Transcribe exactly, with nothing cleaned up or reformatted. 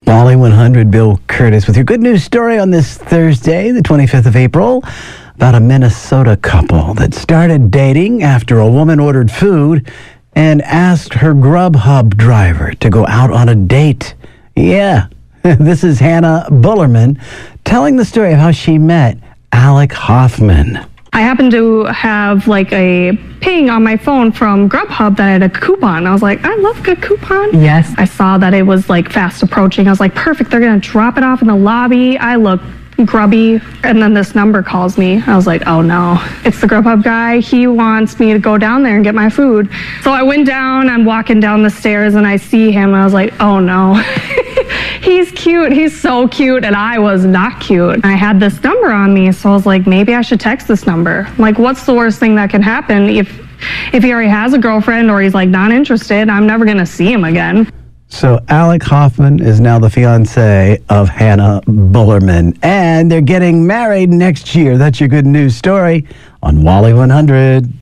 Wally one hundred, Bill Curtis, with your good news story on this Thursday, the twenty-fifth of April, about a Minnesota couple that started dating after a woman ordered food and asked her Grubhub driver to go out on a date. Yeah, this is Hannah Bullerman telling the story of how she met Alec Hoffman. I happened to have like a ping on my phone from Grubhub that had a coupon. I was like, I love a coupon. Yes. I saw that it was like fast approaching. I was like, perfect. They're going to drop it off in the lobby. I look grubby. And then this number calls me. I was like, oh no, it's the Grubhub guy. He wants me to go down there and get my food. So I went down, I'm walking down the stairs and I see him. And I was like, oh no. He's cute. He's so cute. And I was not cute. I had this number on me. So I was like, maybe I should text this number. Like, what's the worst thing that can happen? If, if he already has a girlfriend or he's like not interested, I'm never going to see him again. So Alec Hoffman is now the fiance of Hannah Bullerman, and they're getting married next year. That's your good news story on Wally one hundred.